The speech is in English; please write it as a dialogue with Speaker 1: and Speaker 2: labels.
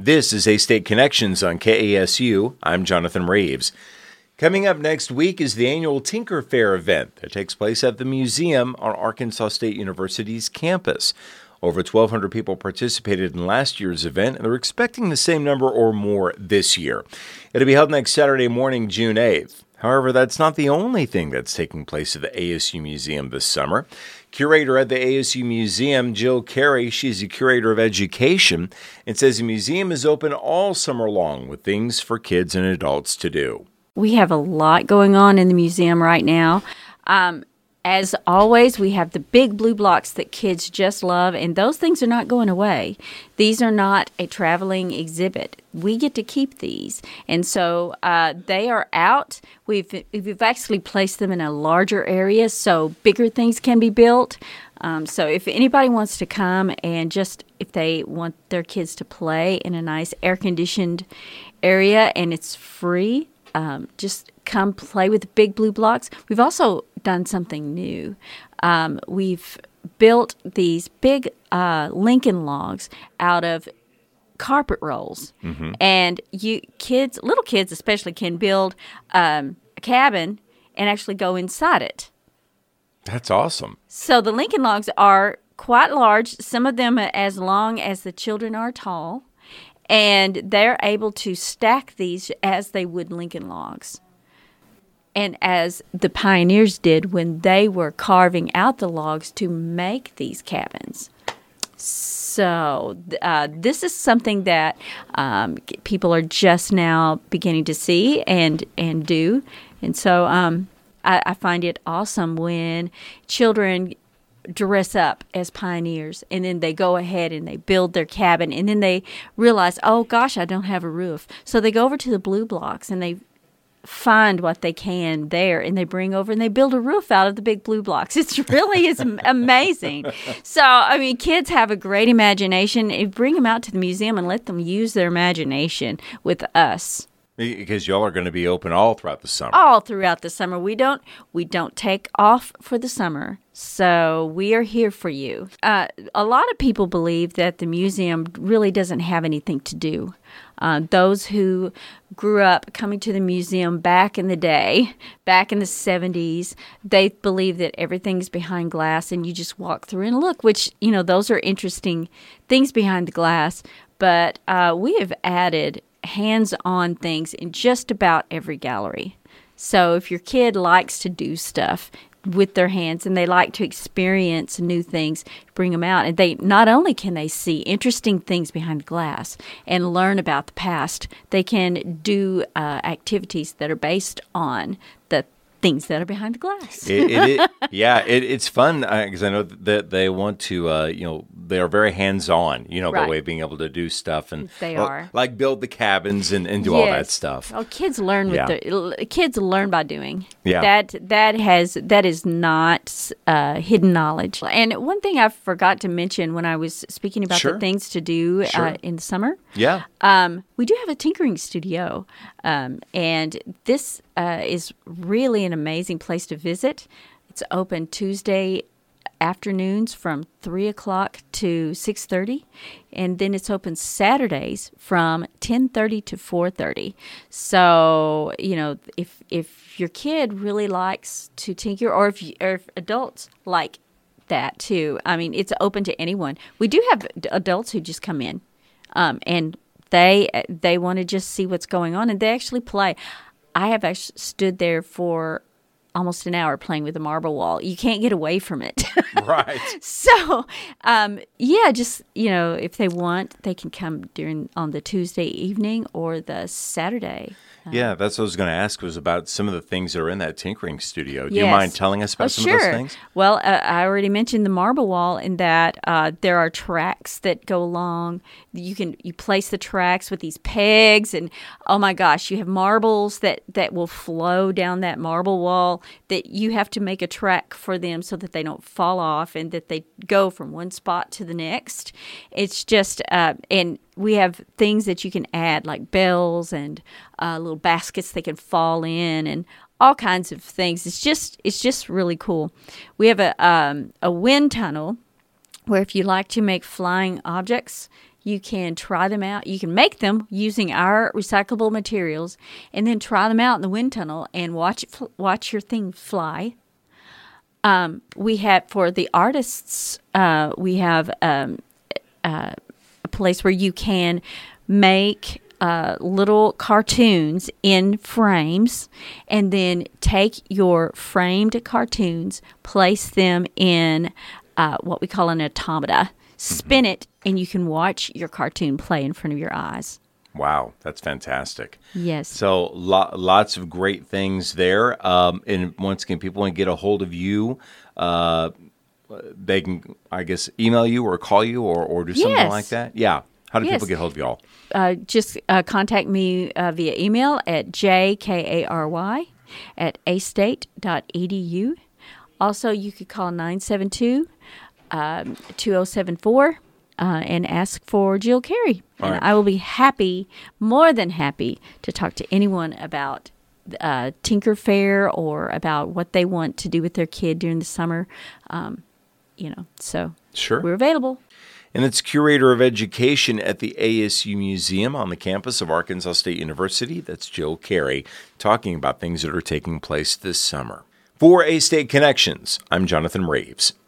Speaker 1: This is A-State Connections on KASU. I'm Jonathan Reeves. Coming up next week is the annual Tinker Fair event that takes place at the museum on Arkansas State University's campus. Over 1,200 people participated in last year's event, and they're expecting the same number or more this year. It'll be held next Saturday morning, June 8th. However, that's not the only thing that's taking place at the ASU Museum this summer. Curator at the ASU Museum, Jill Carey, she's the curator of education, and says the museum is open all summer long with things for kids and adults to do.
Speaker 2: We have a lot going on in the museum right now. As always, we have the big blue blocks that kids just love, and those things are not going away. These are not a traveling exhibit. We get to keep these, and so they are out. We've actually placed them in a larger area so bigger things can be built. So if anybody wants to come and just if they want their kids to play in a nice air-conditioned area and it's free, just come play with the big blue blocks. We've also done something new. We've built these big Lincoln logs out of carpet rolls, and little kids especially, can build a cabin and actually go inside it.
Speaker 1: That's awesome.
Speaker 2: So the Lincoln logs are quite large. Some of them are as long as the children are tall. And they're able to stack these as they would Lincoln logs. And as the pioneers did when they were carving out the logs to make these cabins. So this is something that people are just now beginning to see and do. And so I find it awesome when children dress up as pioneers, and then they go ahead and they build their cabin, and then they realize, oh gosh, I don't have a roof. So they go over to the blue blocks and they find what they can there, and they bring over and they build a roof out of the big blue blocks. It's really is amazing. So, I mean, kids have a great imagination. Bring them out to the museum and let them use their imagination with us.
Speaker 1: Because y'all are going to be open all throughout the summer.
Speaker 2: All throughout the summer. We don't take off for the summer, so we are here for you. A lot of people believe that the museum really doesn't have anything to do. Those who grew up coming to the museum back in the day, back in the 70s, they believe that everything's behind glass and you just walk through and look, which, those are interesting things behind the glass. But we have added hands-on things in just about every gallery. So if your kid likes to do stuff with their hands and they like to experience new things, bring them out. And they not only can they see interesting things behind the glass and learn about the past, they can do activities that are based on the things that are behind the glass.
Speaker 1: It's fun because I know that they want to, they are very hands-on, by way of being able to do stuff and
Speaker 2: they are
Speaker 1: like build the cabins and do all that stuff.
Speaker 2: Oh, kids learn kids learn by doing.
Speaker 1: Yeah,
Speaker 2: that is not hidden knowledge. And one thing I forgot to mention when I was speaking about the things to do in the summer.
Speaker 1: Yeah,
Speaker 2: we do have a tinkering studio, and this is really an amazing place to visit. It's open Tuesday afternoons from 3 o'clock to 6:30, and then it's open Saturdays from 10:30 to 4:30. So, if your kid really likes to tinker, or if adults like that too, I mean, it's open to anyone. We do have adults who just come in, and they want to just see what's going on, and they actually play. I have actually stood there for almost an hour playing with the marble wall. You can't get away from it.
Speaker 1: Right.
Speaker 2: So, just, if they want, they can come on the Tuesday evening or the Saturday.
Speaker 1: Yeah, that's what I was going to ask, was about some of the things that are in that tinkering studio. Do you mind telling us about some of those things?
Speaker 2: Well, I already mentioned the marble wall in that there are tracks that go along. You place the tracks with these pegs, and oh my gosh, you have marbles that will flow down that marble wall that you have to make a track for them so that they don't fall off and that they go from one spot to the next. It's just, and we have things that you can add like bells and little baskets they can fall in and all kinds of things. It's just really cool. We have a wind tunnel where if you like to make flying objects, You can try them out. You can make them using our recyclable materials, and then try them out in the wind tunnel and watch your thing fly. We have, for the artists, we have a place where you can make little cartoons in frames, and then take your framed cartoons, place them in what we call an automata, spin it, and you can watch your cartoon play in front of your eyes.
Speaker 1: Wow, that's fantastic.
Speaker 2: Yes.
Speaker 1: So lots of great things there. And once again, people want to get a hold of you. They can, I guess, email you or call you or do something like that. Yeah. How do people get a hold of y'all?
Speaker 2: Just contact me via email at jkary@astate.edu. Also, you could call 972-2074 and ask for Jill Carey. And I will be happy, more than happy, to talk to anyone about Tinker Fair or about what they want to do with their kid during the summer. So
Speaker 1: sure,
Speaker 2: we're available.
Speaker 1: And it's Curator of Education at the ASU Museum on the campus of Arkansas State University. That's Jill Carey, talking about things that are taking place this summer. For A-State Connections, I'm Jonathan Raves.